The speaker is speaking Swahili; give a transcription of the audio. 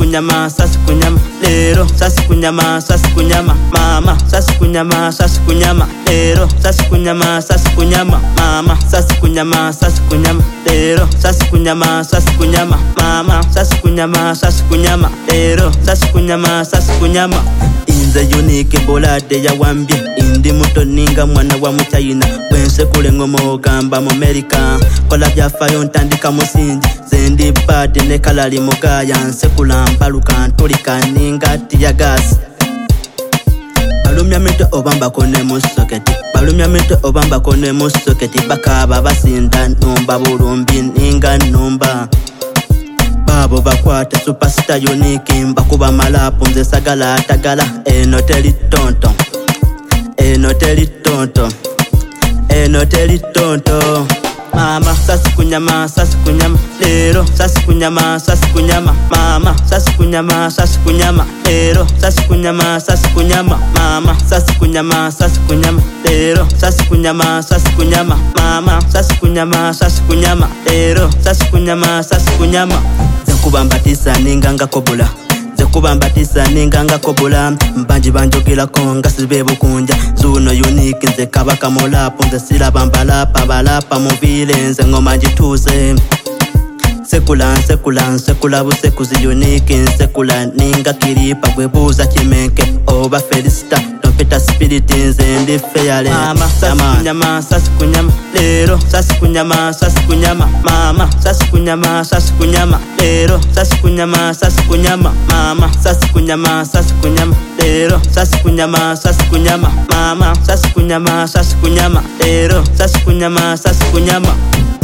kunyama, sasi kunyama. Lero, sasi kunyama, sasi kunyama. Mama, sasi kunyama, sasi kunyama. Lero, sasi kunyama, sasi kunyama. Mama, sasi kunyama, sasi kunyama. Lero, sasi kunyama, sasi kunyama. Mama, sasi kunyama, sasi kunyama. Lero, sasi kunyama, sasi kunyama. Inze unique bolade ya wambye. Indi muto ninga mwana wa muchayina. Wense kule ngomo gamba mu America. Kola byafayo ntandika musinji. Zendi badi ne kalali mugaya. Nsekula mpaluka ntulika ninga tiya gas. Balumya mito obamba kone musoketi. Balumya mito obamba kone musoketi. Bakaba basinda numba bulumbi ninga numba. Babo bakwate superstar unique. Mbakuba malapu nze sagala atagala. Eno teli tonton. Eno teli tonton. Eno teli tonton. Mama, sasi kunyama, sasi kunyama. Lero, sasi kunyama, sasi kunyama. Mama, sasi kunyama, sasi kunyama. Lero, sasi kunyama, sasi kunyama. Mama, sasi kunyama, sasi kunyama. Lero, sasi kunyama, sasi kunyama. Mama, sasi kunyama, sasi kunyama. Lero, sasi kunyama, sasi kunyama. Zekubambatisa ninganga kobula. Zekubambatisa ninganga kobula. Mbanji banjogila konga sibe bukunja. Zuno unique nze kabaka molapo. Nze sila bambalapa balapa muvile. Nze ngoma njituse. Sekula busekuzi unique. Sekula ninga kiripa gwebuza chimenke. Oba felicita Peter spirit nze ndi feyale. Mama, sasi kunyama, sasi kunyama. Lero, sasi kunyama, sasi kunyama. Mama, sasi kunyama, sasi kunyama. Lero, sasi kunyama, sasi kunyama. Mama, sasi kunyama, sasi kunyama. Lero, sasi kunyama, sasi kunyama. Mama, sasi kunyama, sasi kunyama. Lero, sasi kunyama, sasi kunyama.